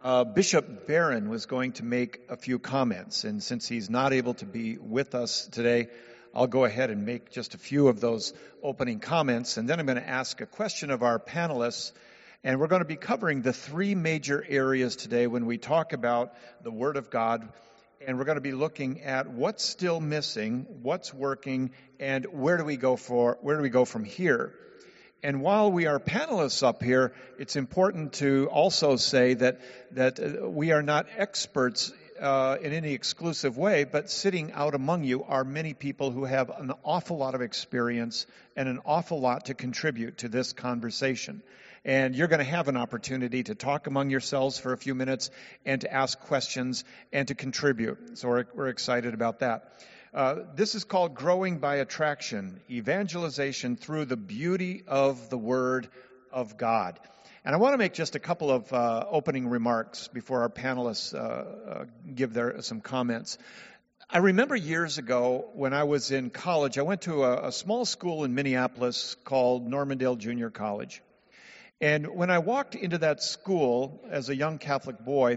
Bishop Barron was going to make a few comments, and since he's not able to be with us today, I'll go ahead and make just a few of those opening comments, and then I'm going to ask a question of our panelists, and we're going to be covering the three major areas today when we talk about the Word of God, and we're going to be looking at what's still missing, what's working, and where do we go from here. And while we are panelists up here, it's important to also say that we are not experts in any exclusive way, but sitting out among you are many people who have an awful lot of experience and an awful lot to contribute to this conversation. And you're going to have an opportunity to talk among yourselves for a few minutes and to ask questions and to contribute. So we're excited about that. This is called Growing by Attraction, Evangelization Through the Beauty of the Word of God. And I want to make just a couple of opening remarks before our panelists give some comments. I remember years ago when I was in college, I went to a small school in Minneapolis called Normandale Junior College. And when I walked into that school as a young Catholic boy,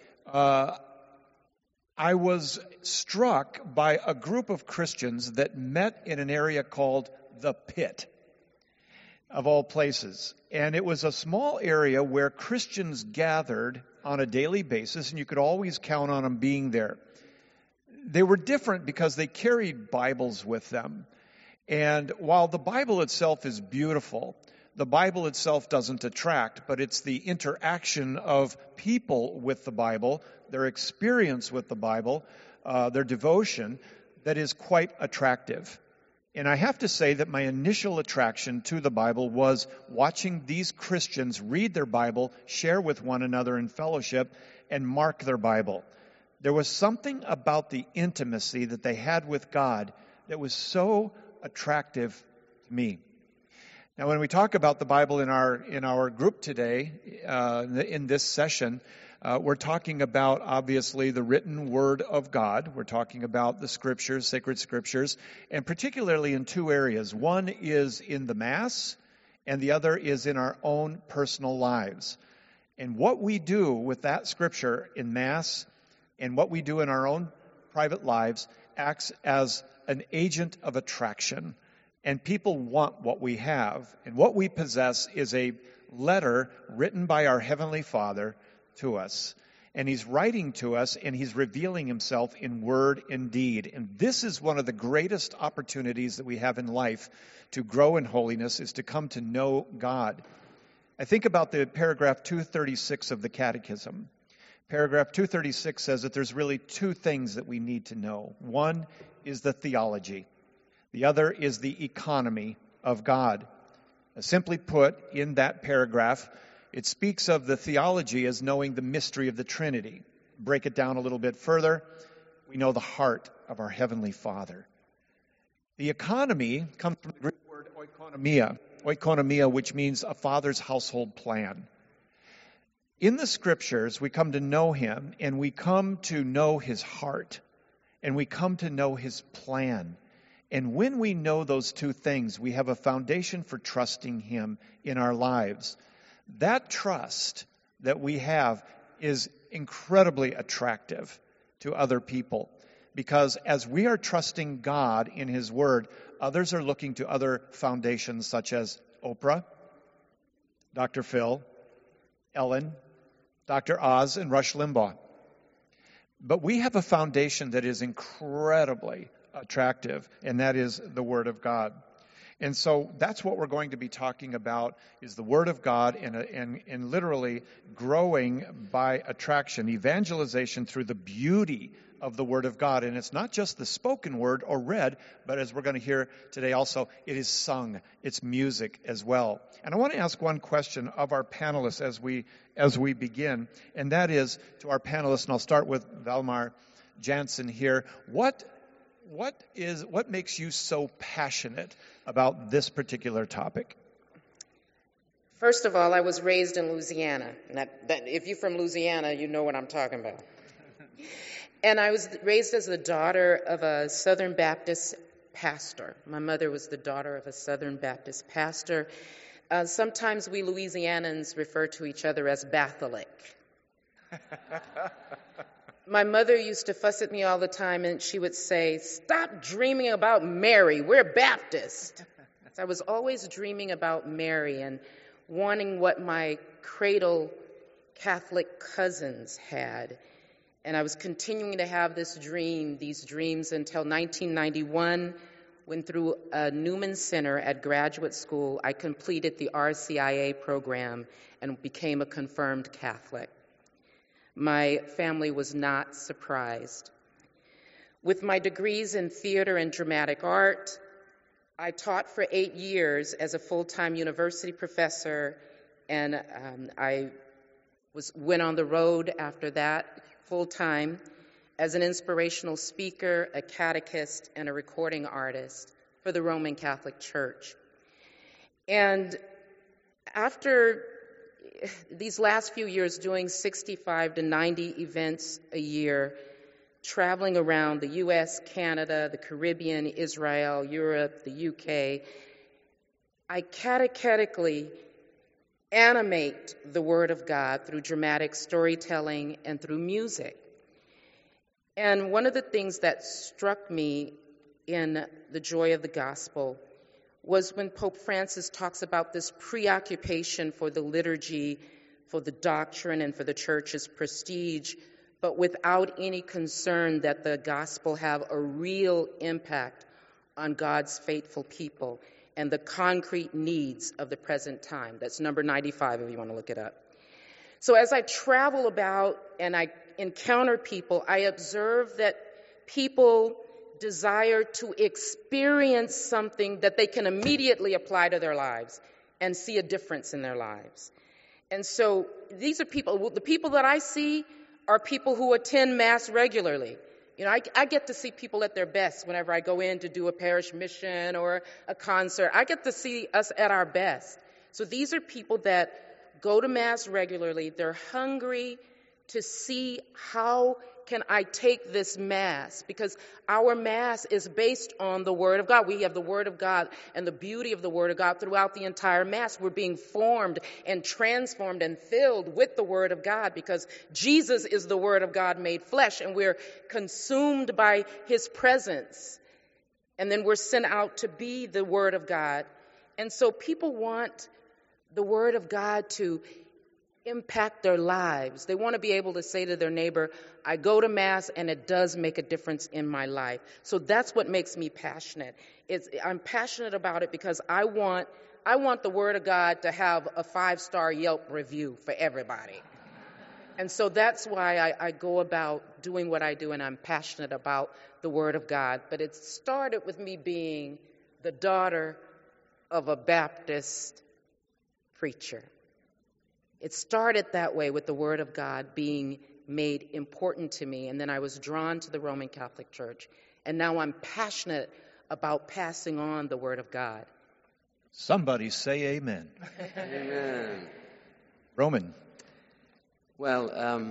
I was struck by a group of Christians that met in an area called the Pit, of all places. And it was a small area where Christians gathered on a daily basis, and you could always count on them being there. They were different because they carried Bibles with them. And while the Bible itself is beautiful, the Bible itself doesn't attract, but it's the interaction of people with the Bible, their experience with the Bible, their devotion, that is quite attractive. And I have to say that my initial attraction to the Bible was watching these Christians read their Bible, share with one another in fellowship, and mark their Bible. There was something about the intimacy that they had with God that was so attractive to me. Now, when we talk about the Bible in our group today, in this session, we're talking about, obviously, the written Word of God. We're talking about the Scriptures, sacred Scriptures, and particularly in two areas. One is in the Mass, and the other is in our own personal lives. And what we do with that Scripture in Mass and what we do in our own private lives acts as an agent of attraction. And people want what we have. And what we possess is a letter written by our Heavenly Father to us. And He's writing to us, and He's revealing Himself in word and deed. And this is one of the greatest opportunities that we have in life to grow in holiness, is to come to know God. I think about the paragraph 236 of the Catechism. Paragraph 236 says that there's really two things that we need to know. One is the theology. The other is the economy of God. Simply put, in that paragraph, it speaks of the theology as knowing the mystery of the Trinity. Break it down a little bit further, we know the heart of our Heavenly Father. The economy comes from the Greek word oikonomia, which means a father's household plan. In the Scriptures, we come to know Him, and we come to know His heart, and we come to know His plan. And when we know those two things, we have a foundation for trusting Him in our lives. That trust that we have is incredibly attractive to other people, because as we are trusting God in His Word, others are looking to other foundations such as Oprah, Dr. Phil, Ellen, Dr. Oz, and Rush Limbaugh. But we have a foundation that is incredibly attractive, and that is the Word of God. And so that's what we're going to be talking about, is the Word of God and literally growing by attraction, evangelization through the beauty of the Word of God. And it's not just the spoken word or read, but as we're going to hear today also, it is sung. It's music as well. And I want to ask one question of our panelists as we begin, and that is to our panelists, and I'll start with Valmar Jansen here. What makes you so passionate about this particular topic? First of all, I was raised in Louisiana. If you're from Louisiana, you know what I'm talking about. And I was raised as the daughter of a Southern Baptist pastor. My mother was the daughter of a Southern Baptist pastor. Sometimes we Louisianans refer to each other as Catholic. My mother used to fuss at me all the time, and she would say, "Stop dreaming about Mary. We're Baptist." So I was always dreaming about Mary and wanting what my cradle Catholic cousins had. And I was continuing to have these dreams until 1991, when through a Newman Center at graduate school, I completed the RCIA program and became a confirmed Catholic. My family was not surprised. With my degrees in theater and dramatic art, I taught for 8 years as a full-time university professor, and I went on the road after that full-time as an inspirational speaker, a catechist, and a recording artist for the Roman Catholic Church. And after these last few years doing 65 to 90 events a year, traveling around the U.S., Canada, the Caribbean, Israel, Europe, the U.K., I catechetically animate the Word of God through dramatic storytelling and through music. And one of the things that struck me in the joy of the gospel was when Pope Francis talks about this preoccupation for the liturgy, for the doctrine, and for the church's prestige, but without any concern that the gospel have a real impact on God's faithful people and the concrete needs of the present time. That's number 95 if you want to look it up. So as I travel about and I encounter people, I observe that people desire to experience something that they can immediately apply to their lives and see a difference in their lives. And so these are people, the people that I see are people who attend Mass regularly. You know, I get to see people at their best whenever I go in to do a parish mission or a concert. I get to see us at our best. So these are people that go to Mass regularly. They're hungry to see how can I take this Mass, because our Mass is based on the Word of God. We have the Word of God and the beauty of the Word of God throughout the entire Mass. We're being formed and transformed and filled with the Word of God because Jesus is the Word of God made flesh, and we're consumed by His presence. And then we're sent out to be the Word of God. And so people want the Word of God to impact their lives. They want to be able to say to their neighbor, I go to Mass and it does make a difference in my life. So that's what makes me passionate. I'm passionate about it because I want the Word of God to have a 5-star Yelp review for everybody. And so that's why I go about doing what I do, and I'm passionate about the Word of God. But it started with me being the daughter of a Baptist preacher. It started that way, with the Word of God being made important to me, and then I was drawn to the Roman Catholic Church, and now I'm passionate about passing on the Word of God. Somebody say amen. Amen. Roman. Well,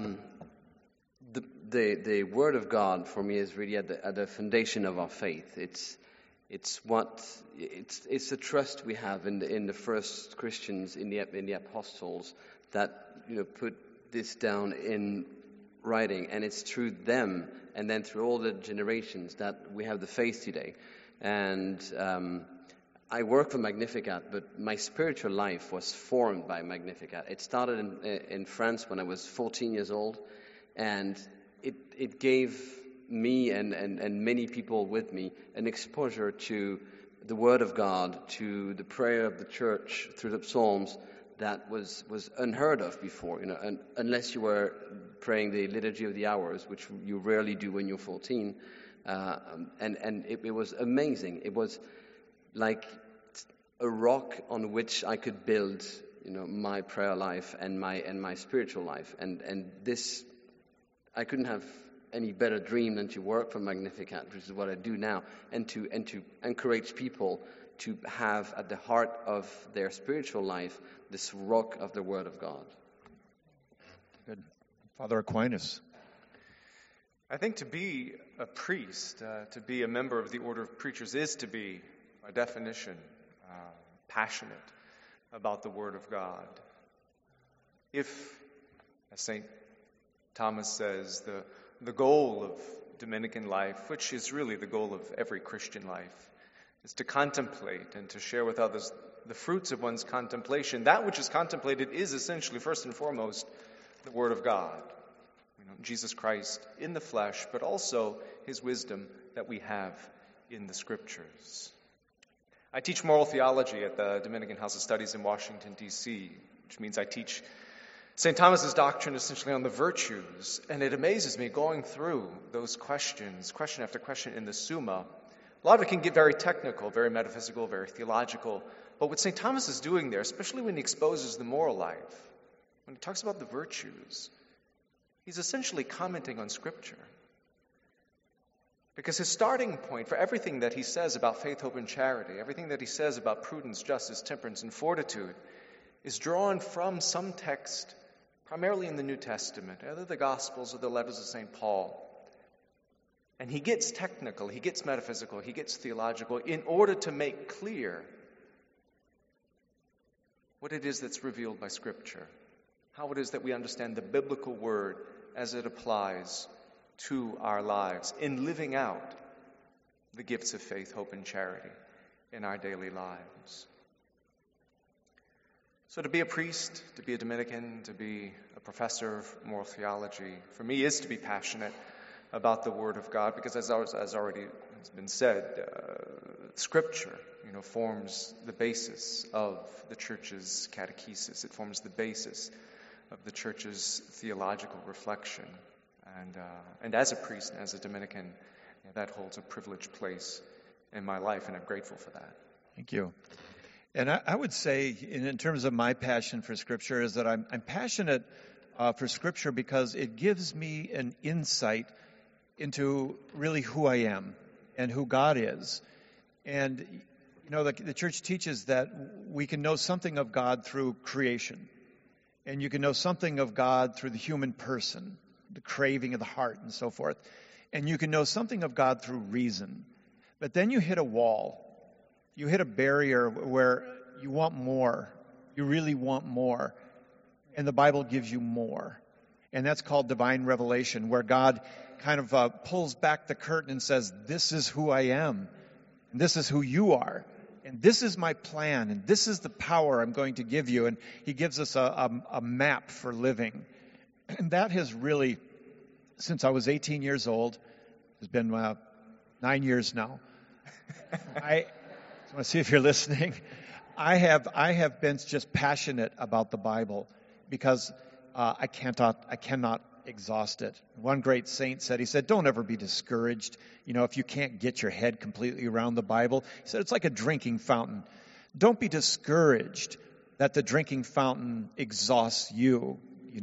the Word of God for me is really at the foundation of our faith. It's the trust we have in the first Christians, in the apostles, that put this down in writing, and it's through them and then through all the generations that we have the faith today. And I work for Magnificat, but my spiritual life was formed by Magnificat. It started in France when I was 14 years old, and it gave me and many people with me an exposure to the Word of God, to the prayer of the church through the Psalms that was unheard of before, and unless you were praying the Liturgy of the Hours, which you rarely do when you're 14. And it was amazing. It was like a rock on which I could build, my prayer life and my spiritual life. And this, I couldn't have any better dream than to work for Magnificat, which is what I do now, and to encourage people to have at the heart of their spiritual life this rock of the Word of God. Good. Father Aquinas. I think to be a priest, to be a member of the order of preachers, is to be, by definition, passionate about the Word of God. If, as St. Thomas says the goal of Dominican life, which is really the goal of every Christian life, is to contemplate and to share with others the fruits of one's contemplation. That which is contemplated is essentially, first and foremost, the Word of God. Jesus Christ in the flesh, but also His wisdom that we have in the Scriptures. I teach moral theology at the Dominican House of Studies in Washington, D.C., which means I teach St. Thomas's doctrine essentially on the virtues, and it amazes me going through those questions, question after question in the Summa. A lot of it can get very technical, very metaphysical, very theological, but what St. Thomas is doing there, especially when he exposes the moral life, when he talks about the virtues, he's essentially commenting on Scripture. Because his starting point for everything that he says about faith, hope, and charity, everything that he says about prudence, justice, temperance, and fortitude, is drawn from some text, primarily in the New Testament, either the Gospels or the letters of St. Paul. And he gets technical, he gets metaphysical, he gets theological in order to make clear what it is that's revealed by Scripture, how it is that we understand the biblical word as it applies to our lives in living out the gifts of faith, hope, and charity in our daily lives. So to be a priest, to be a Dominican, to be a professor of moral theology, for me is to be passionate about the Word of God, because as already has been said, Scripture, forms the basis of the Church's catechesis. It forms the basis of the Church's theological reflection. And as a priest and as a Dominican, that holds a privileged place in my life, and I'm grateful for that. Thank you. And I would say, in terms of my passion for Scripture, is that I'm passionate for Scripture because it gives me an insight into really who I am and who God is. And, the Church teaches that we can know something of God through creation. And you can know something of God through the human person, the craving of the heart and so forth. And you can know something of God through reason. But then you hit a wall. You hit a barrier where you want more. You really want more. And the Bible gives you more. And that's called divine revelation, where God kind of pulls back the curtain and says, this is who I am. And this is who you are. And this is my plan. And this is the power I'm going to give you. And He gives us a map for living. And that has really, since I was 18 years old, it's been 9 years now. I want to see if you're listening. I have been just passionate about the Bible because I cannot exhaust it. One great saint said, he said, don't ever be discouraged, if you can't get your head completely around the Bible. He said, it's like a drinking fountain. Don't be discouraged that the drinking fountain exhausts you.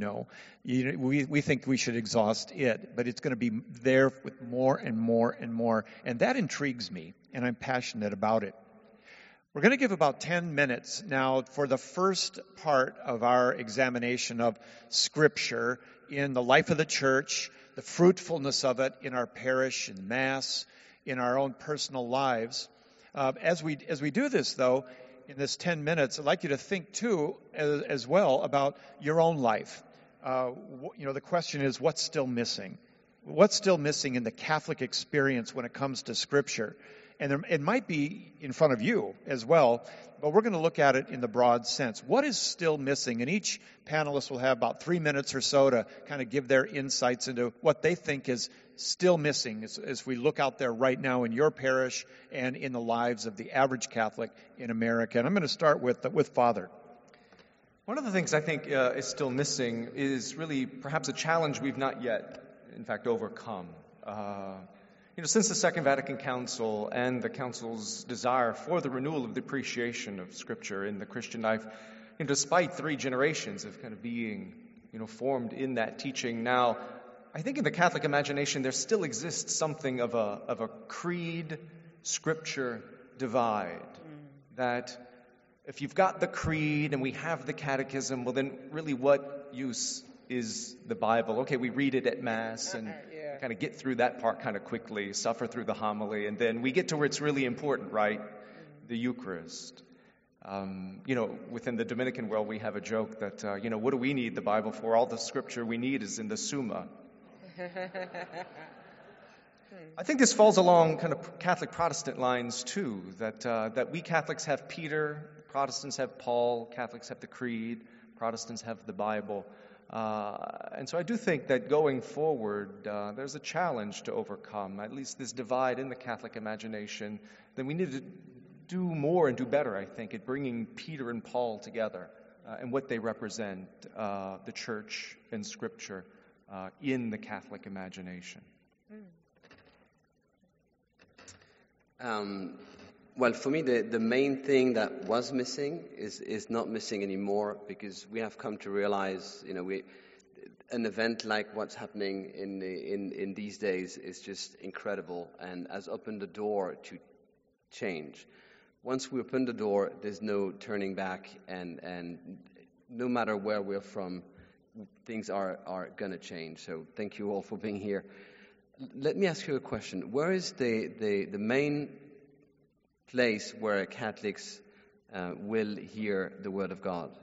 We think we should exhaust it, but it's going to be there with more and more and more. And that intrigues me, and I'm passionate about it. We're going to give about 10 minutes now for the first part of our examination of Scripture in the life of the church, the fruitfulness of it in our parish, in Mass, in our own personal lives. As we do this, though, in this 10 minutes, I'd like you to think, too, as well about your own life. The question is, what's still missing? What's still missing in the Catholic experience when it comes to Scripture? And it might be in front of you as well, but we're going to look at it in the broad sense. What is still missing? And each panelist will have about 3 minutes or so to kind of give their insights into what they think is still missing as we look out there right now in your parish and in the lives of the average Catholic in America. And I'm going to start with Father. One of the things I think is still missing is really perhaps a challenge we've not yet, in fact, overcome. Since the Second Vatican Council and the Council's desire for the renewal of the appreciation of Scripture in the Christian life, despite 3 generations of kind of being, formed in that teaching now, I think in the Catholic imagination there still exists something of a creed-Scripture divide. That if you've got the creed and we have the catechism, well then really what use is the Bible? Okay, we read it at Mass and kind of get through that part kind of quickly, suffer through the homily, and then we get to where it's really important, right? The Eucharist. Within the Dominican world, we have a joke that, what do we need the Bible for? All the scripture we need is in the Summa. I think this falls along kind of Catholic Protestant lines too, that we Catholics have Peter, Protestants have Paul, Catholics have the Creed, Protestants have the Bible. And so I do think that going forward, there's a challenge to overcome, at least this divide in the Catholic imagination. Then we need to do more and do better, I think, at bringing Peter and Paul together and what they represent, the Church and Scripture, in the Catholic imagination. Well, for me, the main thing that was missing is not missing anymore, because we have come to realize, an event like what's happening in these days is just incredible and has opened the door to change. Once we open the door, there's no turning back, and no matter where we're from, things are going to change. So thank you all for being here. Let me ask you a question. Where is the main place where Catholics will hear the Word of God?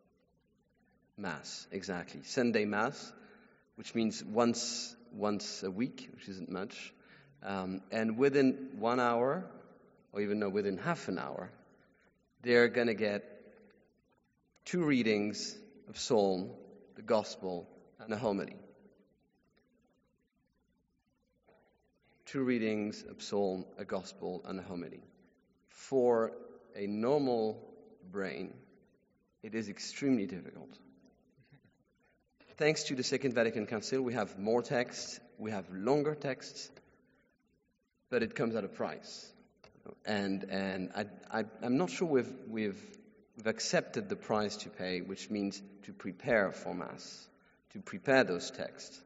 Mass, exactly. Sunday Mass, which means once a week, which isn't much. And within 1 hour, or even within half an hour, they're going to get 2 readings of Psalm, the Gospel, and a homily. 2 readings of Psalm, a Gospel, and a homily. For a normal brain, it is extremely difficult. Thanks to the Second Vatican Council, we have more texts, we have longer texts, but it comes at a price. And I'm not sure we've accepted the price to pay, which means to prepare for Mass, to prepare those texts.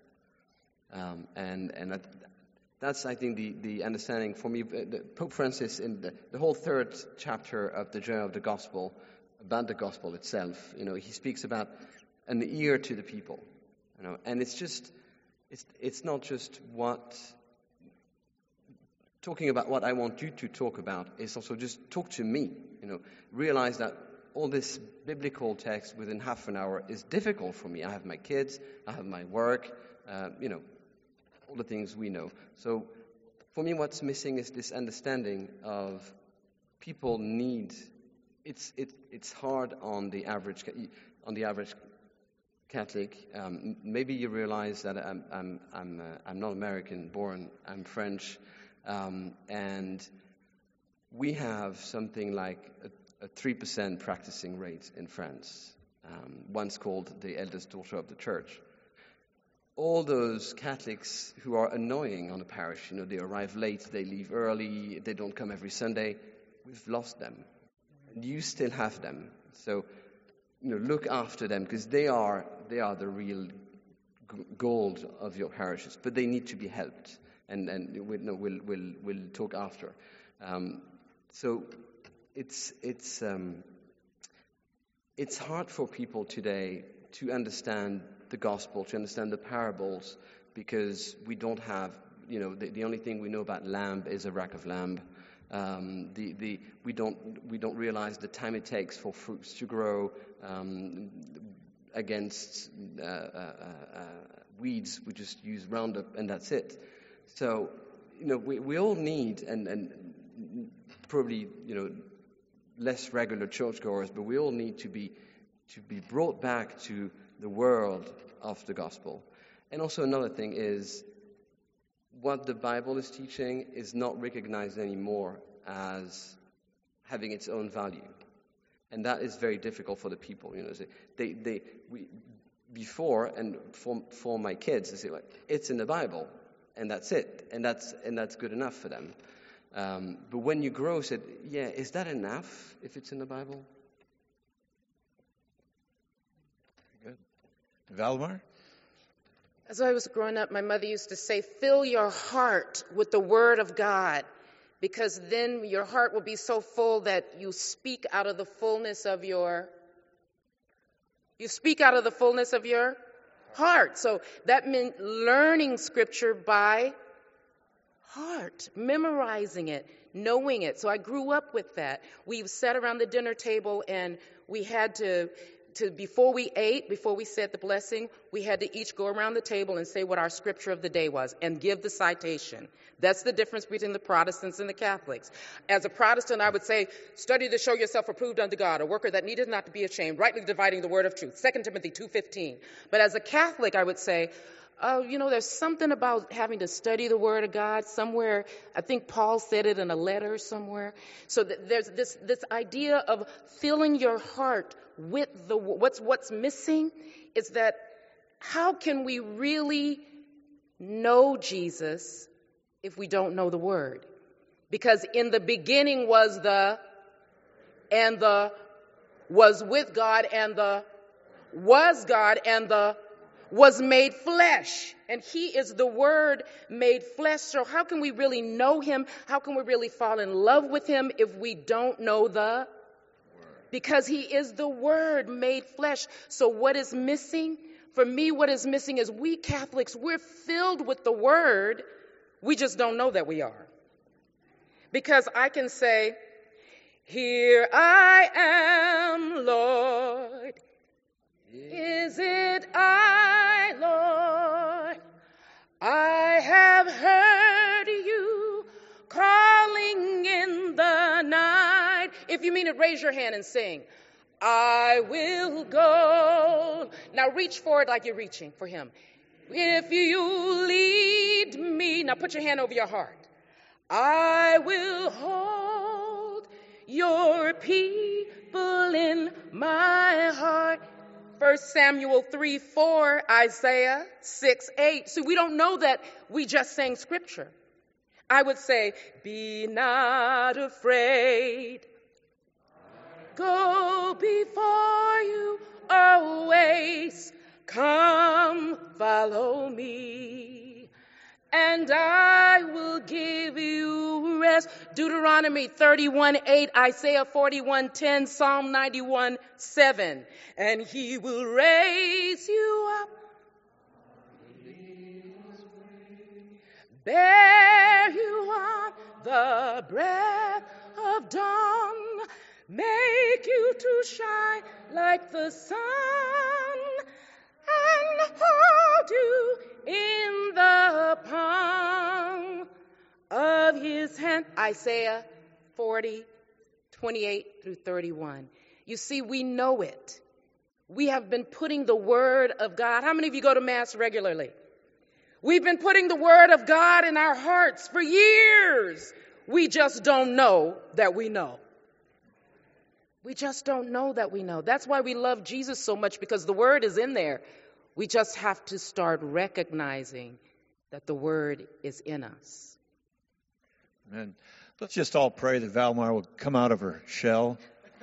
That's, I think, the understanding for me. Pope Francis, in the whole 3rd chapter of the Journey of the Gospel, about the Gospel itself, he speaks about an ear to the people, and it's not just talking about what I want you to talk about. It's also just talk to me, realize that all this biblical text within half an hour is difficult for me. I have my kids, I have my work, all the things we know. So for me, what's missing is this understanding of people need. It's hard on the average Catholic. Maybe you realize that I'm not American born. I'm French, and we have something like a 3% practicing rate in France. Once called the eldest daughter of the church. All those Catholics who are annoying on the parish, they arrive late, they leave early, they don't come every Sunday, we've lost them. And you still have them. So, look after them, because they are the real gold of your parishes, but they need to be helped, and we'll talk after. So it's hard for people today to understand the gospel, to understand the parables, because we don't have, the only thing we know about lamb is a rack of lamb. We don't realize the time it takes for fruits to grow against weeds. We just use Roundup and that's it. So we all need, and probably less regular churchgoers, but we all need to be brought back to the world of the gospel. And also another thing is, what the Bible is teaching is not recognized anymore as having its own value. And that is very difficult for the people. Before, and for my kids, they say, it's in the Bible, and that's it, and that's good enough for them. But when you grow, said, is that enough if it's in the Bible? Valdemar? As I was growing up, my mother used to say, fill your heart with the Word of God, because then your heart will be so full that you speak out of the fullness of your heart. So that meant learning Scripture by heart, memorizing it, knowing it. So I grew up with that. We sat around the dinner table and we had to before we ate, before we said the blessing, we had to each go around the table and say what our scripture of the day was and give the citation. That's the difference between the Protestants and the Catholics. As a Protestant, I would say, study to show yourself approved unto God, a worker that needeth not to be ashamed, rightly dividing the word of truth. 2 Timothy 2:15. But as a Catholic, I would say, there's something about having to study the Word of God somewhere. I think Paul said it in a letter somewhere. So there's this idea of filling your heart with what's missing is that how can we really know Jesus if we don't know the Word? Because in the beginning was was with God, and the was God, and the was made flesh, and he is the Word made flesh. So how can we really know him? How can we really fall in love with him if we don't know the Word? Because he is the Word made flesh. So what is missing? For me, what is missing is we Catholics, we're filled with the Word. We just don't know that we are. Because I can say, here I am, Lord. Is it I, Lord? I have heard you calling in the night. If you mean it, raise your hand and sing. I will go. Now reach for it like you're reaching for him. If you lead me. Now put your hand over your heart. I will hold your people in my heart. 1 Samuel 3:4, Isaiah 6:8. See, we don't know that we just sang scripture. I would say, be not afraid. Go before you always. Come, follow me. And I will give you rest. Deuteronomy 31:8, Isaiah 41:10, Psalm 91:7. And he will raise you up, bear you on the breath of dawn, make you to shine like the sun, and hold you in the palm of his hand. Isaiah 40:28-31. You see, we know it. We have been putting the Word of God. How many of you go to Mass regularly? We've been putting the Word of God in our hearts for years. We just don't know that we know. We just don't know that we know. That's why we love Jesus so much, because the Word is in there. We just have to start recognizing that the Word is in us. Amen. Let's just all pray that Valmar will come out of her shell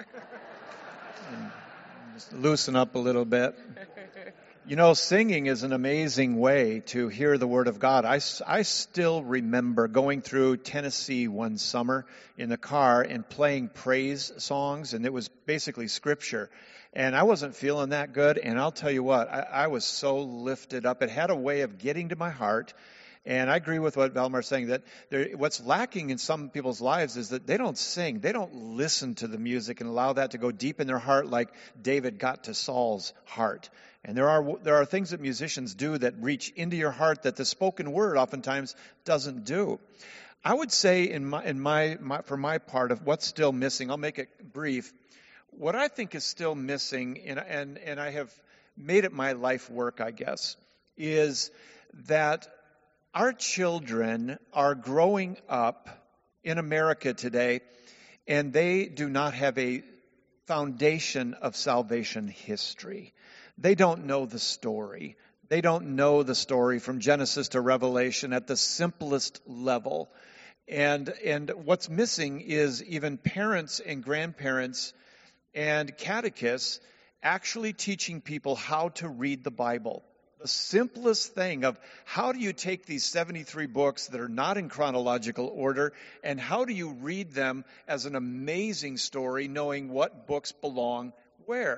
and just loosen up a little bit. You know, singing is an amazing way to hear the Word of God. I still remember going through Tennessee one summer in the car and playing praise songs, and it was basically scripture. And I wasn't feeling that good, and I'll tell you what, I was so lifted up. It had a way of getting to my heart. And I agree with what Valmar's saying, that what's lacking in some people's lives is that they don't sing. They don't listen to the music and allow that to go deep in their heart like David got to Saul's heart. And there are things that musicians do that reach into your heart that the spoken word oftentimes doesn't do. I would say for my part of what's still missing, I'll make it brief. What I think is still missing, and I have made it my life work, I guess, is that our children are growing up in America today, and they do not have a foundation of salvation history. They don't know the story. They don't know the story from Genesis to Revelation at the simplest level. And what's missing is even parents and grandparents and catechists actually teaching people how to read the Bible. The simplest thing of how do you take these 73 books that are not in chronological order, and how do you read them as an amazing story, knowing what books belong where?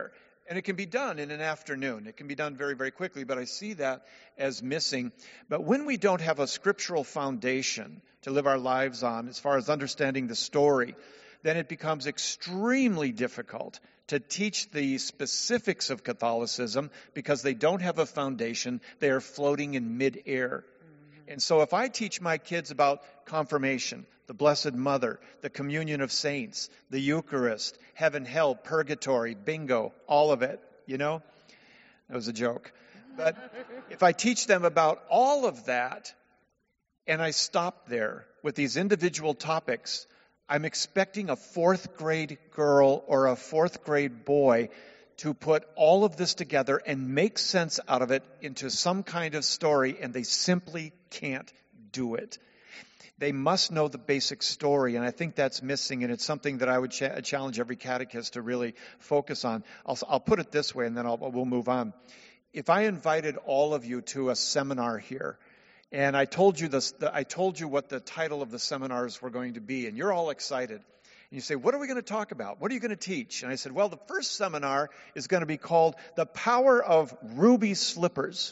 And it can be done in an afternoon. It can be done very, very quickly, but I see that as missing. But when we don't have a scriptural foundation to live our lives on, as far as understanding the story, then it becomes extremely difficult to teach the specifics of Catholicism because they don't have a foundation. They are floating in midair. And so if I teach my kids about confirmation, the Blessed Mother, the communion of saints, the Eucharist, heaven, hell, purgatory, bingo, all of it, that was a joke. But if I teach them about all of that and I stop there with these individual topics, I'm expecting a 4th grade girl or a 4th grade boy to put all of this together and make sense out of it into some kind of story, and they simply can't do it. They must know the basic story, and I think that's missing, and it's something that I would challenge every catechist to really focus on. I'll put it this way, and then we'll move on. If I invited all of you to a seminar here, and I told you what the title of the seminars were going to be, and you're all excited. And you say, what are we going to talk about? What are you going to teach? And I said, well, the first seminar is going to be called The Power of Ruby Slippers.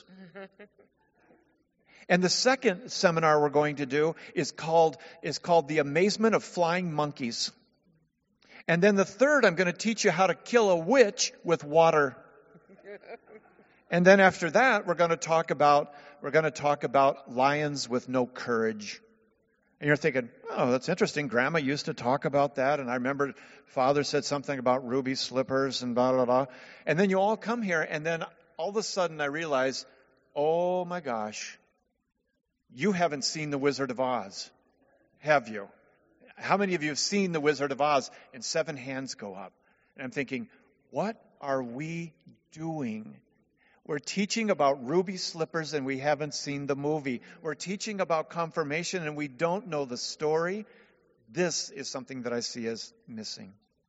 And the second seminar we're going to do is called The Amazement of Flying Monkeys. And then the third, I'm going to teach you how to kill a witch with water. And then after that, we're going to talk about lions with no courage. And you're thinking, oh, that's interesting. Grandma used to talk about that. And I remember Father said something about ruby slippers and blah, blah, blah. And then you all come here. And then all of a sudden I realize, oh my gosh, you haven't seen The Wizard of Oz, have you? How many of you have seen The Wizard of Oz? And 7 hands go up. And I'm thinking, what are we doing? We're teaching about ruby slippers and we haven't seen the movie. We're teaching about confirmation and we don't know the story. This is something that I see as missing.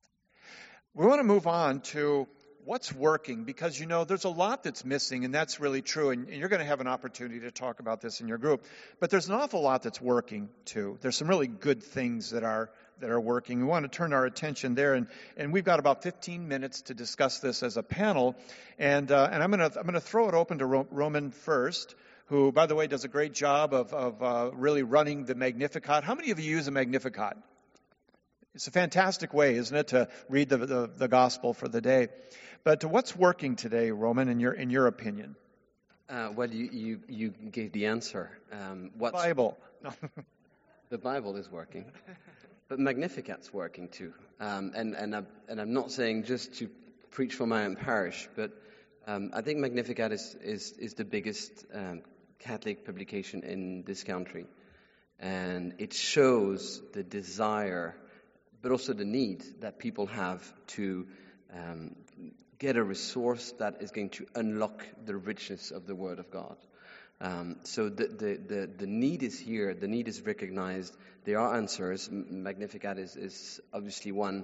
We want to move on to what's working because, there's a lot that's missing and that's really true. And you're going to have an opportunity to talk about this in your group. But there's an awful lot that's working too. There's some really good things that are working. We want to turn our attention there, and we've got about 15 minutes to discuss this as a panel. And I'm going to throw it open to Roman first, who, by the way, does a great job of really running the Magnificat. How many of you use a Magnificat? It's a fantastic way, isn't it, to read the gospel for the day. But what's working today, Roman, in your opinion? Well, you gave the answer. Bible. No. The Bible is working. But Magnificat's working too, and I'm not saying just to preach for my own parish, but I think Magnificat is the biggest Catholic publication in this country, and it shows the desire, but also the need that people have to get a resource that is going to unlock the richness of the Word of God. So the need is here. The need is recognized. There are answers. Magnificat is obviously one,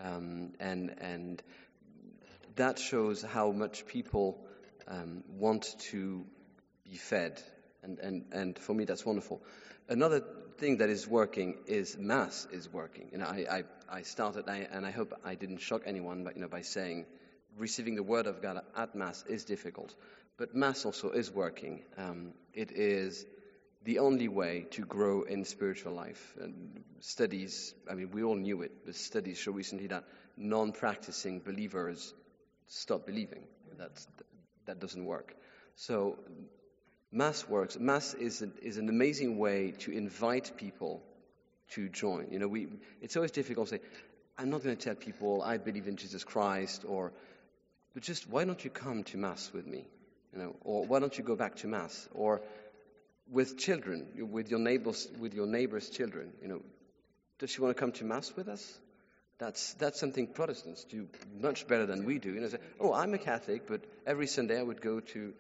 and that shows how much people want to be fed, and for me that's wonderful. Another thing that is working is Mass is working. I started, and I hope I didn't shock anyone, but by saying receiving the Word of God at Mass is difficult. But Mass also is working. It is the only way to grow in spiritual life. And studies, we all knew it, but studies show recently that non-practicing believers stop believing. That doesn't work. So Mass works. Mass is an amazing way to invite people to join. It's always difficult to say, I'm not going to tell people I believe in Jesus Christ, but just why don't you come to Mass with me? Or why don't you go back to Mass? Or with children, with your neighbor's children, does she want to come to Mass with us? That's something Protestants do much better than we do. Say, I'm a Catholic, but every Sunday I would go to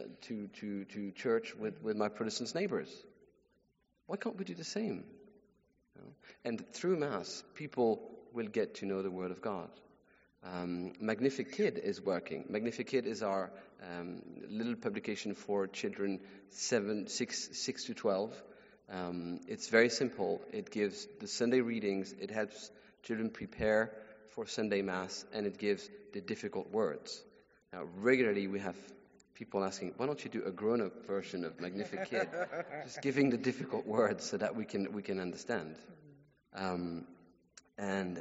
church with my Protestant neighbors. Why can't we do the same? And through Mass, people will get to know the Word of God. Magnificat is working. Magnificat is our little publication for children 6 to 12. It's very simple. It gives the Sunday readings. It helps children prepare for Sunday Mass, and it gives the difficult words. Regularly we have people asking, why don't you do a grown-up version of Magnificat? Just giving the difficult words so that we can understand. And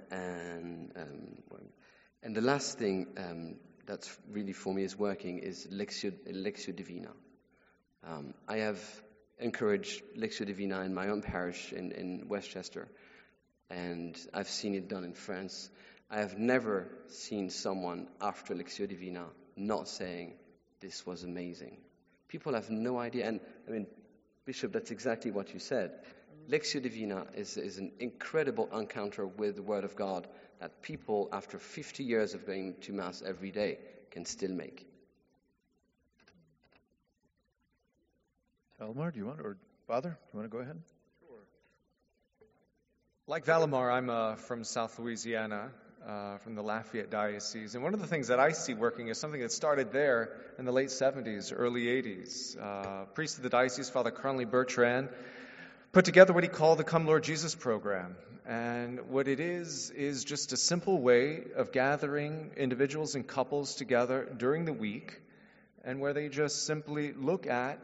the last thing that's really for me is working is Lectio Divina. I have encouraged Lectio Divina in my own parish in Westchester, and I've seen it done in France. I have never seen someone after Lectio Divina not saying, this was amazing. People have no idea, and I mean, Bishop, that's exactly what you said. Lectio Divina is an incredible encounter with the Word of God that people, after 50 years of going to Mass every day, can still make. Valimar, do you want, or Father, do you want to go ahead? Sure. Like Valimar, I'm from South Louisiana, from the Lafayette Diocese. And one of the things that I see working is something that started there in the late 70s, early 80s. Priest of the diocese, Father Carnley Bertrand, put together what he called the Come Lord Jesus program. And what it is just a simple way of gathering individuals and couples together during the week, and where they just simply look at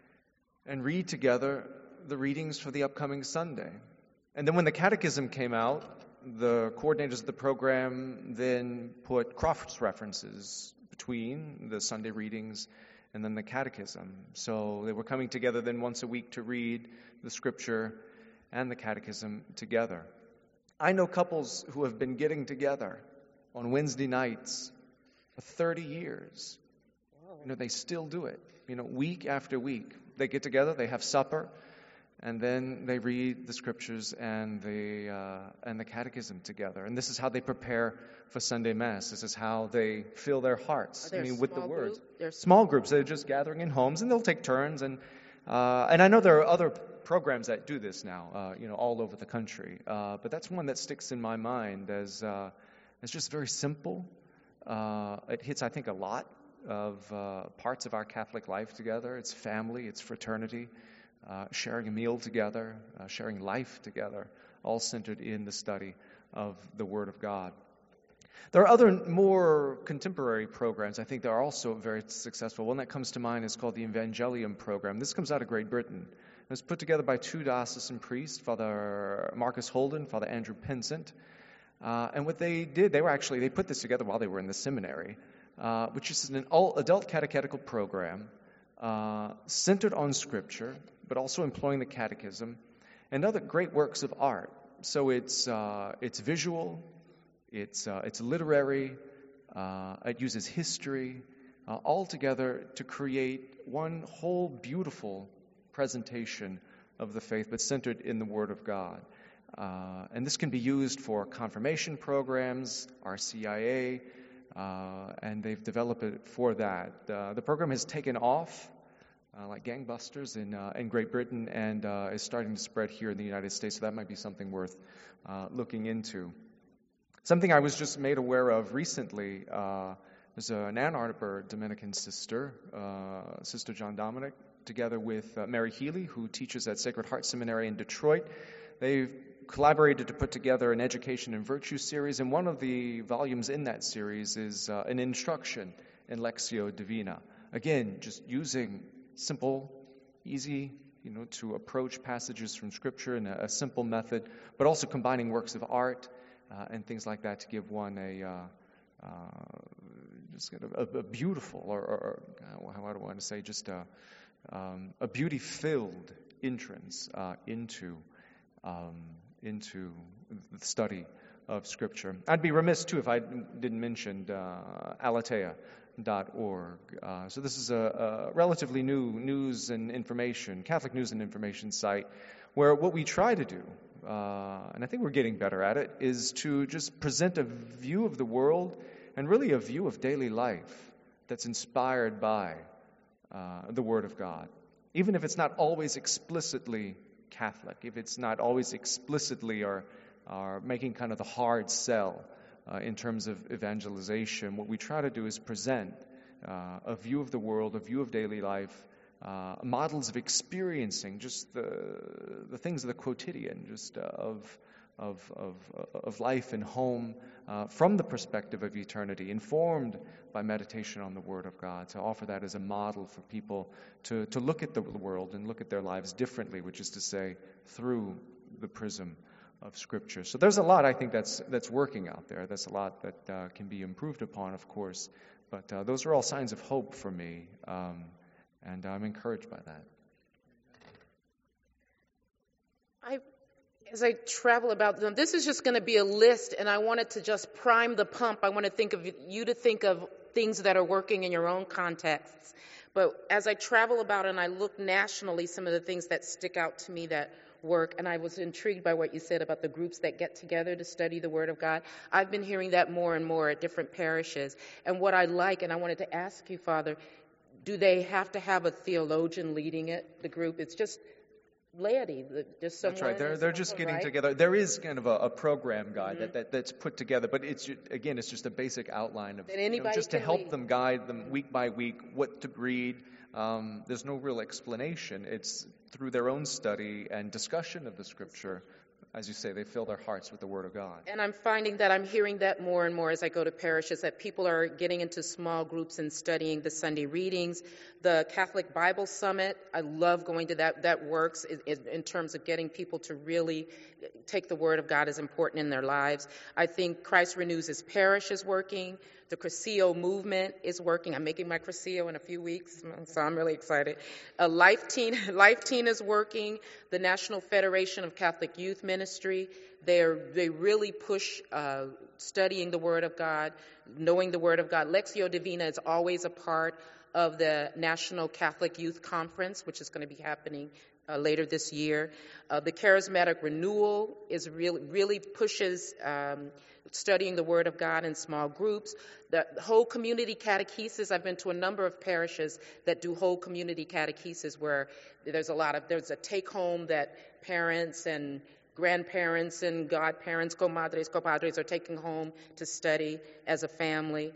and read together the readings for the upcoming Sunday. And then when the catechism came out, the coordinators of the program then put cross-references between the Sunday readings and then the catechism. So they were coming together then once a week to read the scripture and the catechism together. I know couples who have been getting together on Wednesday nights for 30 years. They still do it, week after week. They get together, they have supper, and then they read the scriptures and the catechism together. And this is how they prepare for Sunday Mass. This is how they fill their hearts with the words. Small groups. They're just gathering in homes, and they'll take turns. And I know there are other programs that do this now, all over the country. But that's one that sticks in my mind as just very simple. It hits, I think, a lot of parts of our Catholic life together. It's family, it's fraternity, sharing a meal together, sharing life together, all centered in the study of the Word of God. There are other more contemporary programs, I think, that are also very successful. One that comes to mind is called the Evangelium program. This comes out of Great Britain. It was put together by two diocesan priests, Father Marcus Holden, Father Andrew Pinsent. And what they did, they put this together while they were in the seminary, which is an adult catechetical program centered on Scripture, but also employing the catechism and other great works of art. So it's visual, it's literary, it uses history, all together to create one whole beautiful presentation of the faith, but centered in the Word of God. And this can be used for confirmation programs, RCIA, and they've developed it for that. The program has taken off like gangbusters in Great Britain, and is starting to spread here in the United States, so that might be something worth looking into. Something I was just made aware of recently, there's an Ann Arbor Dominican sister, Sister John Dominic, together with Mary Healy, who teaches at Sacred Heart Seminary in Detroit. They've collaborated to put together an Education and Virtue series, and one of the volumes in that series is an instruction in Lectio Divina. Again, just using simple, easy, to approach passages from Scripture in a simple method, but also combining works of art and things like that to give one a beautiful, or how do I want to say, just a beauty-filled entrance into the study of Scripture. I'd be remiss, too, if I didn't mention Aletheia.org. So this is a relatively new Catholic news and information site, where what we try to do, and I think we're getting better at it, is to just present a view of the world and really a view of daily life that's inspired by the Word of God. Even if it's not always explicitly Catholic, if it's not always explicitly or making kind of the hard sell in terms of evangelization, what we try to do is present a view of the world, a view of daily life, models of experiencing just the things of the quotidian, just of of life and home from the perspective of eternity, informed by meditation on the Word of God, to offer that as a model for people to look at the world and look at their lives differently, which is to say, through the prism of Scripture. So there's a lot, I think, that's working out there. There's a lot that can be improved upon, of course, but those are all signs of hope for me, and I'm encouraged by that. As I travel about them, this is just going to be a list, and I wanted to just prime the pump. I want to think of you to think of things that are working in your own contexts. But as I travel about and I look nationally, some of the things that stick out to me that work, and I was intrigued by what you said about the groups that get together to study the Word of God. I've been hearing that more and more at different parishes. And what I like, and I wanted to ask you, Father, do they have to have a theologian leading it, the group? It's just laity. Just someone. That's right. They're just getting together. There is kind of a program guide that's put together, but it's just a basic outline of just to help them, guide them week by week what to read. There's no real explanation. It's through their own study and discussion of the Scripture. As you say, they fill their hearts with the Word of God. And I'm finding that I'm hearing that more and more as I go to parishes, that people are getting into small groups and studying the Sunday readings. The Catholic Bible Summit, I love going to that. That works in terms of getting people to really take the Word of God as important in their lives. I think Christ Renews His Parish is working. The Cursillo movement is working. I'm making my Cursillo in a few weeks, so I'm really excited. Life Teen is working. The National Federation of Catholic Youth Ministry, they really push studying the Word of God, knowing the Word of God. Lectio Divina is always a part of the National Catholic Youth Conference, which is going to be happening later this year. The Charismatic Renewal is really pushes studying the Word of God in small groups. The whole community catechesis, I've been to a number of parishes that do whole community catechesis where there's a take-home that parents and grandparents and godparents, comadres, compadres are taking home to study as a family.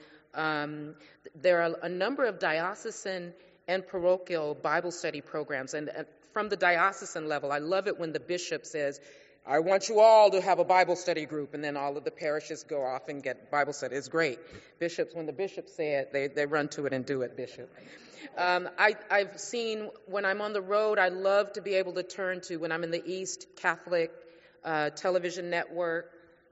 There are a number of diocesan and parochial Bible study programs, and from the diocesan level, I love it when the bishop says, I want you all to have a Bible study group, and then all of the parishes go off and get Bible study. It's great. When the bishops say it, they run to it and do it, Bishop. I've seen, when I'm on the road, I love to be able to turn to, when I'm in the East, Catholic Television Network,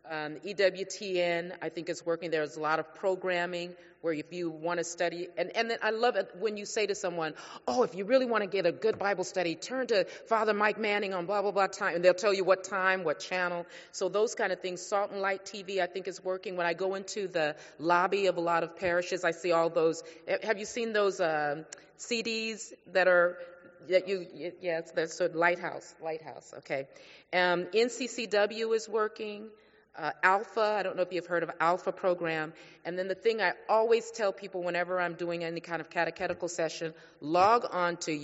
EWTN, I think is working. There's a lot of programming where if you want to study, and then I love it when you say to someone, oh, if you really want to get a good Bible study, turn to Father Mike Manning on blah, blah, blah time, and they'll tell you what time, what channel. So those kind of things. Salt and Light TV, I think, is working. When I go into the lobby of a lot of parishes, I see all those. Have you seen those CDs that are... Yes, that's so Lighthouse, okay. NCCW is working. Alpha, I don't know if you've heard of Alpha program. And then the thing I always tell people whenever I'm doing any kind of catechetical session, log on to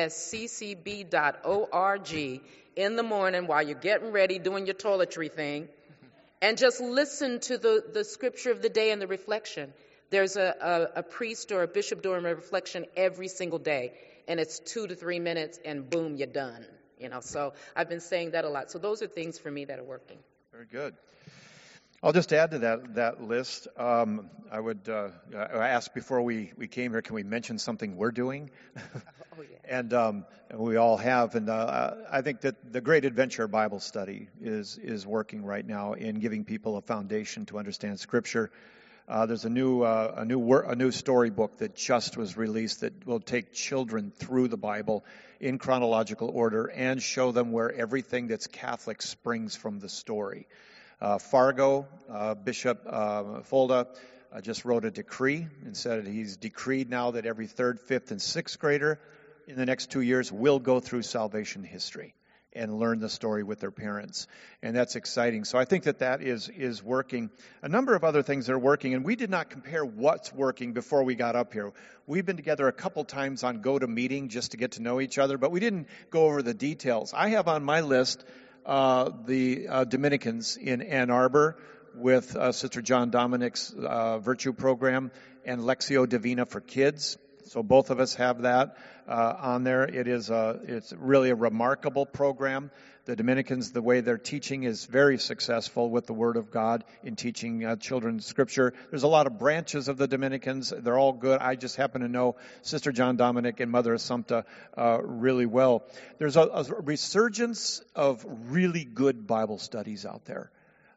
usccb.org in the morning while you're getting ready, doing your toiletry thing, and just listen to the scripture of the day and the reflection. There's a priest or a bishop doing a reflection every single day, and it's 2 to 3 minutes, and boom, you're done. So I've been saying that a lot. So those are things for me that are working. Very good. I'll just add to that list. I would ask before we came here, can we mention something we're doing? Oh, yeah. And we all have. And I think that the Great Adventure Bible Study is working right now in giving people a foundation to understand Scripture. There's a new storybook that just was released that will take children through the Bible in chronological order and show them where everything that's Catholic springs from the story. Fargo, Bishop Folda just wrote a decree and said he's decreed now that every 3rd, 5th, and 6th grader in the next 2 years will go through salvation history and learn the story with their parents. And that's exciting. So I think that is working. A number of other things are working, and we did not compare what's working before we got up here. We've been together a couple times on GoToMeeting just to get to know each other, but we didn't go over the details. I have on my list the Dominicans in Ann Arbor with Sister John Dominic's Virtue Program and Lectio Divina for kids. So both of us have that on there. It's really a remarkable program. The Dominicans, the way they're teaching is very successful with the Word of God in teaching children Scripture. There's a lot of branches of the Dominicans. They're all good. I just happen to know Sister John Dominic and Mother Assumpta really well. There's a resurgence of really good Bible studies out there.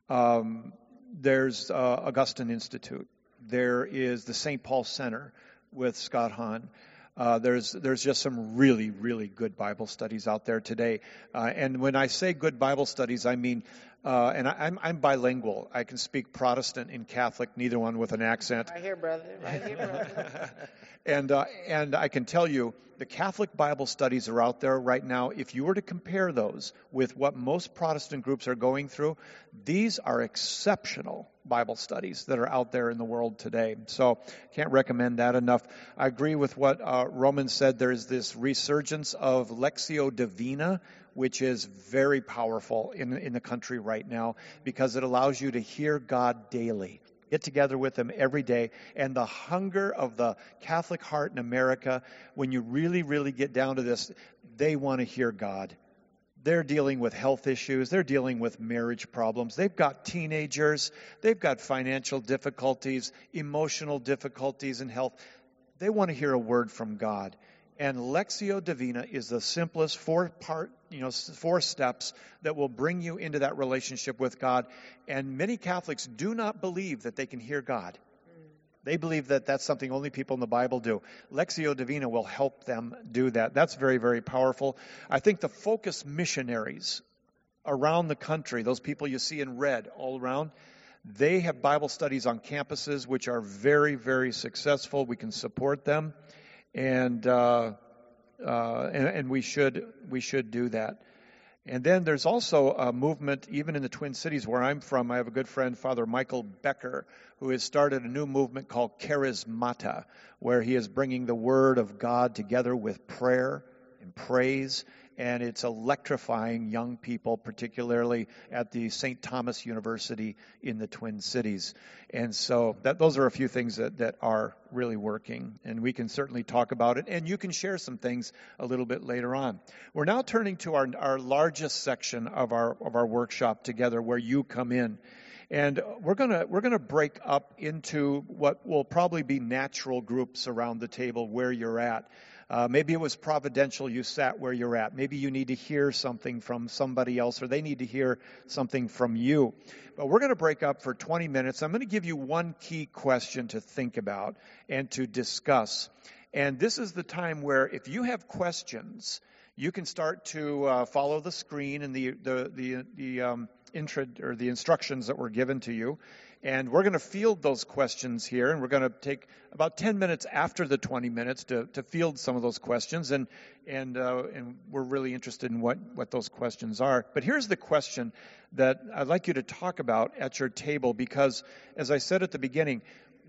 There's Augustine Institute. There is the St. Paul Center with Scott Hahn. There's just some really, really good Bible studies out there today. And when I say good Bible studies, I mean, and I'm bilingual. I can speak Protestant and Catholic, neither one with an accent. Right here, brother. Right here, brother. And I can tell you, the Catholic Bible studies are out there right now. If you were to compare those with what most Protestant groups are going through, these are exceptional Bible studies that are out there in the world today. So can't recommend that enough. I agree with what Roman said. There's this resurgence of Lectio Divina, which is very powerful in the country right now because it allows you to hear God daily. Get together with them every day. And the hunger of the Catholic heart in America, when you really, really get down to this, they want to hear God. They're dealing with health issues. They're dealing with marriage problems. They've got teenagers. They've got financial difficulties, emotional difficulties in health. They want to hear a word from God. And Lectio Divina is the simplest four steps that will bring you into that relationship with God. And many Catholics do not believe that they can hear God. They believe that that's something only people in the Bible do. Lectio Divina will help them do that. That's very, very powerful. I think the Focus missionaries around the country, those people you see in red all around, they have Bible studies on campuses which are very, very successful. We can support them. And we should do that. And then there's also a movement, even in the Twin Cities where I'm from. I have a good friend, Father Michael Becker, who has started a new movement called Charismata, where he is bringing the Word of God together with prayer and praise. And it's electrifying young people, particularly at the St. Thomas University in the Twin Cities. And so those are a few things that are really working. And we can certainly talk about it. And you can share some things a little bit later on. We're now turning to our largest section of our workshop together, where you come in. And we're gonna break up into what will probably be natural groups around the table where you're at. Maybe it was providential you sat where you're at. Maybe you need to hear something from somebody else, or they need to hear something from you. But we're going to break up for 20 minutes. I'm going to give you one key question to think about and to discuss. And this is the time where if you have questions, you can start to follow the screen and the instructions that were given to you. And we're going to field those questions here, and we're going to take about 10 minutes after the 20 minutes to field some of those questions, and we're really interested in what those questions are. But here's the question that I'd like you to talk about at your table, because, as I said at the beginning,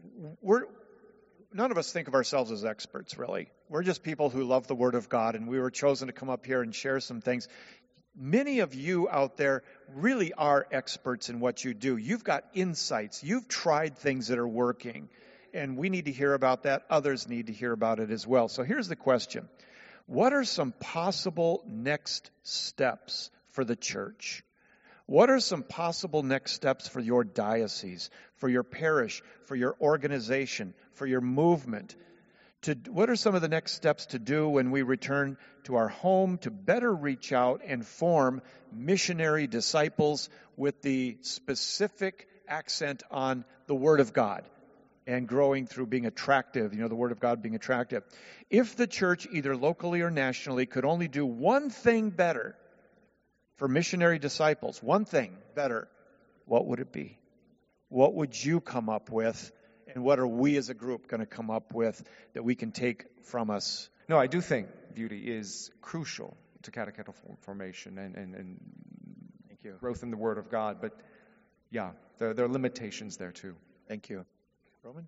none of us think of ourselves as experts, really. We're just people who love the Word of God, and we were chosen to come up here and share some things. Many of you out there really are experts in what you do. You've got insights. You've tried things that are working. And we need to hear about that. Others need to hear about it as well. So here's the question. What are some possible next steps for the church? What are some possible next steps for your diocese, for your parish, for your organization, for your movement? What are some of the next steps to do when we return to our home to better reach out and form missionary disciples with the specific accent on the Word of God and growing through being attractive, the Word of God being attractive? If the church, either locally or nationally, could only do one thing better for missionary disciples, one thing better, what would it be? What would you come up with? And what are we as a group going to come up with that we can take from us? No, I do think beauty is crucial to catechetical formation and Thank you. Growth in the Word of God. But yeah, there are limitations there too. Thank you. Roman?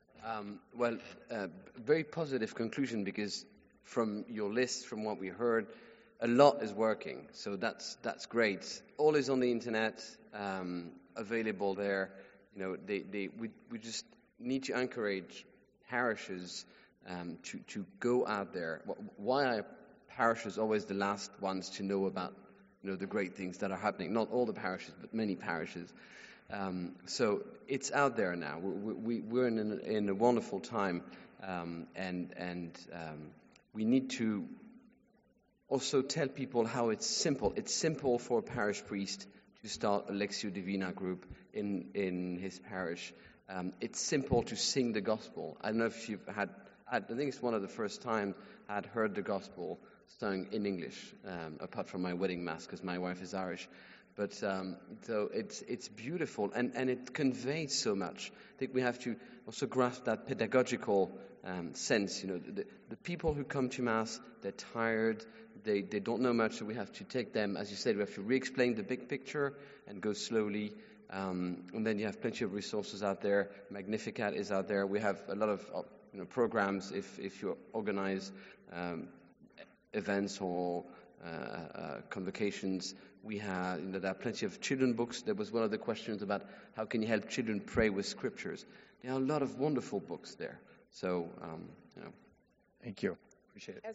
Very positive conclusion, because from your list, from what we heard, a lot is working. So that's great. All is on the internet, available there. We just need to encourage parishes to go out there. Why are parishes always the last ones to know about the great things that are happening? Not all the parishes, but many parishes. So it's out there now. We're in a wonderful time, and we need to also tell people how it's simple. It's simple for a parish priest to start a Lectio Divina group in his parish. It's simple to sing the gospel. I don't know if you've I think it's one of the first times I'd heard the gospel sung in English, apart from my wedding mass, because my wife is Irish. But so it's beautiful, and it conveys so much. I think we have to also grasp that pedagogical sense. The people who come to Mass, they're tired, they don't know much, so we have to take them, as you said, we have to re-explain the big picture and go slowly. And then you have plenty of resources out there. Magnificat is out there. We have a lot of programs if you organize events or convocations. We have, there are plenty of children books. There was one of the questions about how can you help children pray with scriptures. There are a lot of wonderful books there. So, Thank you. Appreciate it. As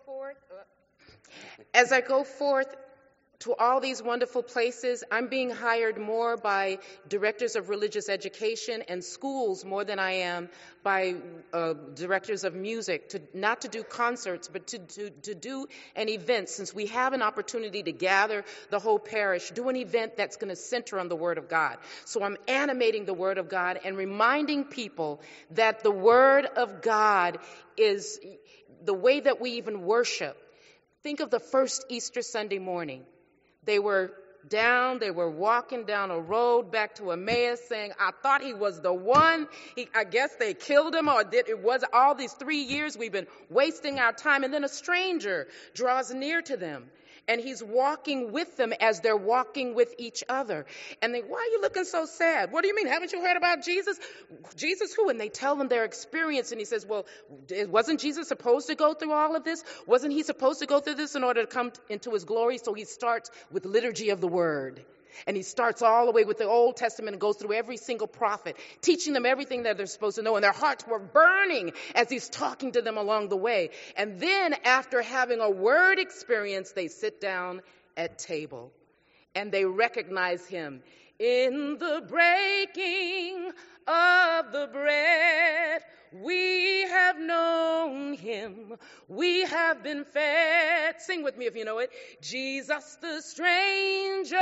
I go forth to all these wonderful places, I'm being hired more by directors of religious education and schools more than I am by directors of music, not to do concerts, but to do an event. Since we have an opportunity to gather the whole parish, do an event that's going to center on the Word of God. So I'm animating the Word of God and reminding people that the Word of God is the way that we even worship. Think of the first Easter Sunday morning. They were walking down a road back to Emmaus saying, I thought he was the one. I guess they killed him, or it was all these 3 years we've been wasting our time. And then a stranger draws near to them. And he's walking with them as they're walking with each other. And they, why are you looking so sad? What do you mean? Haven't you heard about Jesus? Jesus who? And they tell them their experience. And he says, well, wasn't Jesus supposed to go through all of this? Wasn't he supposed to go through this in order to come into his glory? So he starts with liturgy of the word. And he starts all the way with the Old Testament and goes through every single prophet, teaching them everything that they're supposed to know. And their hearts were burning as he's talking to them along the way. And then after having a word experience, they sit down at table and they recognize him in the breaking of the bread. We have known him. We have been fed. Sing with me if you know it. Jesus the stranger.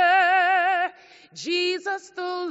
Jesus the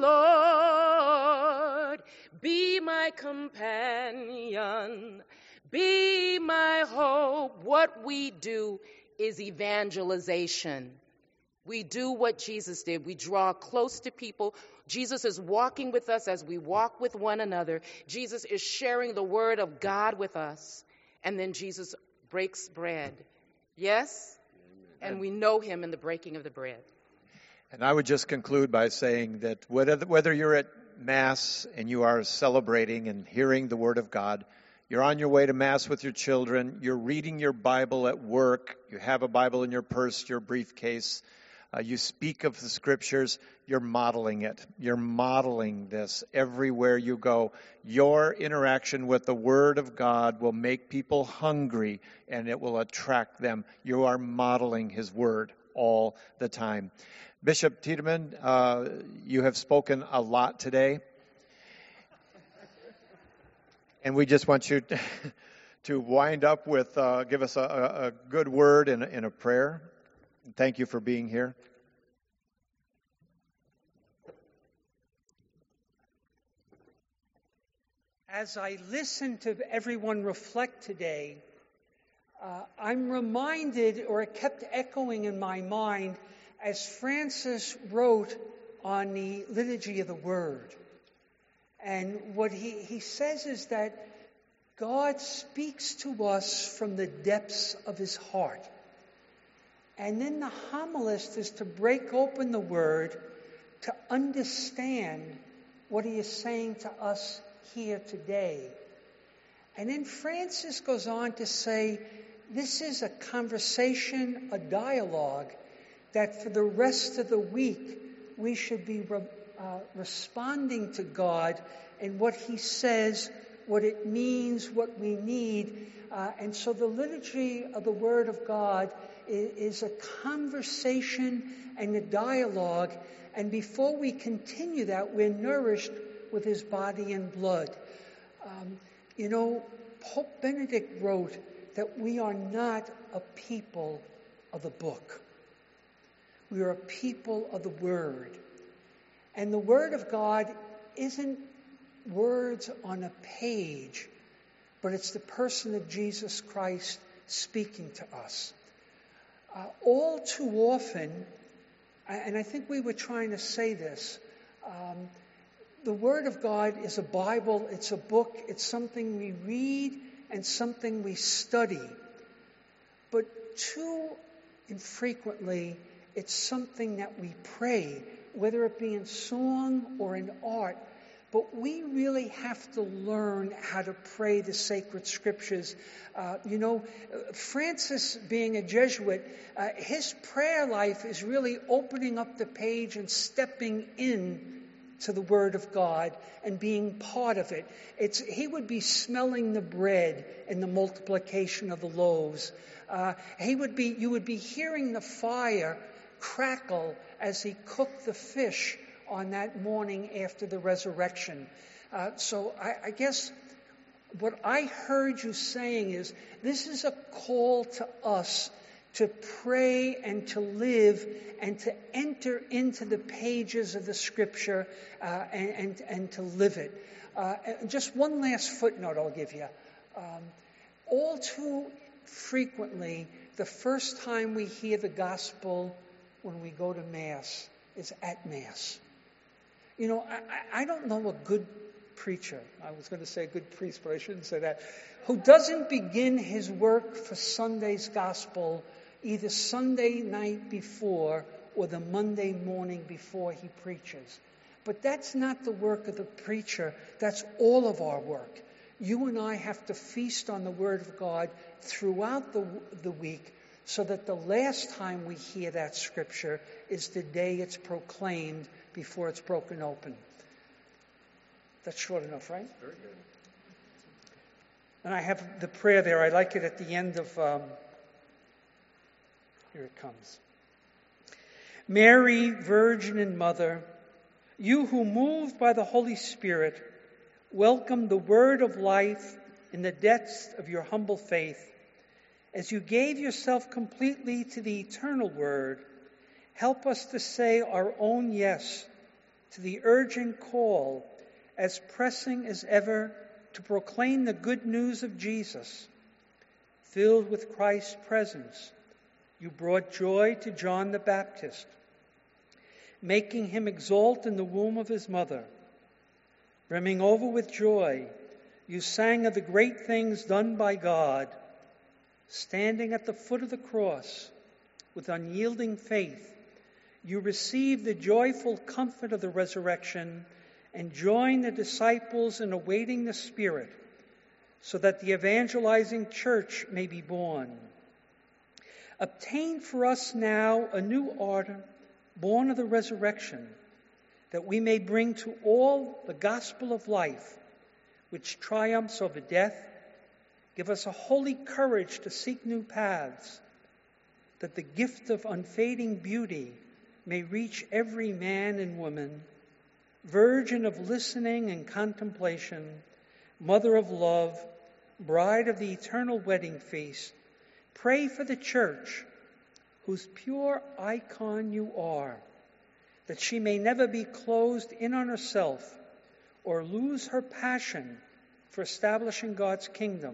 Lord. Be my companion. Be my hope. What we do is evangelization. We do what Jesus did. We draw close to people. Jesus is walking with us as we walk with one another. Jesus is sharing the word of God with us. And then Jesus breaks bread. Yes? And we know him in the breaking of the bread. And I would just conclude by saying that whether you're at Mass and you are celebrating and hearing the Word of God, you're on your way to Mass with your children, you're reading your Bible at work, you have a Bible in your purse, your briefcase, you speak of the Scriptures, you're modeling it. You're modeling this everywhere you go. Your interaction with the Word of God will make people hungry and it will attract them. You are modeling His Word all the time. Bishop Tiedemann, you have spoken a lot today. And we just want you to wind up with, give us a good word and a prayer. Thank you for being here. As I listen to everyone reflect today, I'm reminded, or it kept echoing in my mind, as Francis wrote on the Liturgy of the Word. And what he says is that God speaks to us from the depths of his heart. And then the homilist is to break open the Word to understand what he is saying to us here today. And then Francis goes on to say, this is a conversation, a dialogue, that for the rest of the week we should be responding to God and what he says what it means, what we need. And so the liturgy of the Word of God is a conversation and a dialogue. And before we continue that, we're nourished with His body and blood. Pope Benedict wrote that we are not a people of the book. We are a people of the Word. And the Word of God isn't words on a page, but it's the person of Jesus Christ speaking to us. All too often, and I think we were trying to say this, the Word of God is a Bible, it's a book, it's something we read and something we study. But too infrequently, it's something that we pray, whether it be in song or in art. But we really have to learn how to pray the sacred scriptures. Francis, being a Jesuit, his prayer life is really opening up the page and stepping in to the Word of God and being part of it. He would be smelling the bread and the multiplication of the loaves. You would be hearing the fire crackle as he cooked the fish on that morning after the resurrection. So I guess what I heard you saying is this is a call to us to pray and to live and to enter into the pages of the Scripture and to live it. Just one last footnote I'll give you. All too frequently, the first time we hear the gospel when we go to Mass is at Mass. I don't know a good preacher, I was going to say a good priest, but I shouldn't say that, who doesn't begin his work for Sunday's gospel either Sunday night before or the Monday morning before he preaches. But that's not the work of the preacher, that's all of our work. You and I have to feast on the Word of God throughout the week so that the last time we hear that Scripture is the day it's proclaimed before it's broken open. That's short enough, right? Very good. And I have the prayer there. I like it at the end of... here it comes. Mary, Virgin and Mother, you who, moved by the Holy Spirit, welcome the word of life in the depths of your humble faith, as you gave yourself completely to the eternal Word, help us to say our own yes to the urgent call, as pressing as ever, to proclaim the good news of Jesus. Filled with Christ's presence, you brought joy to John the Baptist, making him exult in the womb of his mother. Brimming over with joy, you sang of the great things done by God. Standing at the foot of the cross with unyielding faith, you received the joyful comfort of the resurrection and joined the disciples in awaiting the Spirit, so that the evangelizing church may be born. Obtain for us now a new order, born of the resurrection, that we may bring to all the gospel of life, which triumphs over death. Give us a holy courage to seek new paths, that the gift of unfading beauty may reach every man and woman, virgin of listening and contemplation, mother of love, bride of the eternal wedding feast. Pray for the church, whose pure icon you are, that she may never be closed in on herself or lose her passion for establishing God's kingdom.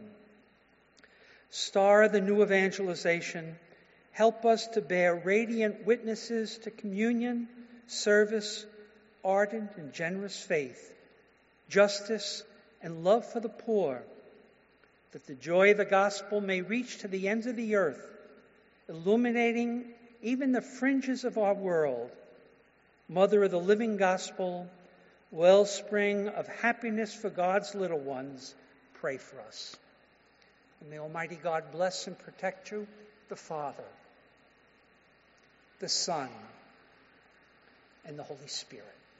Star of the new evangelization, help us to bear radiant witnesses to communion, service, ardent and generous faith, justice, and love for the poor, that the joy of the gospel may reach to the ends of the earth, illuminating even the fringes of our world. Mother of the living gospel, wellspring of happiness for God's little ones, pray for us. And may Almighty God bless and protect you, the Father, the Son, and the Holy Spirit.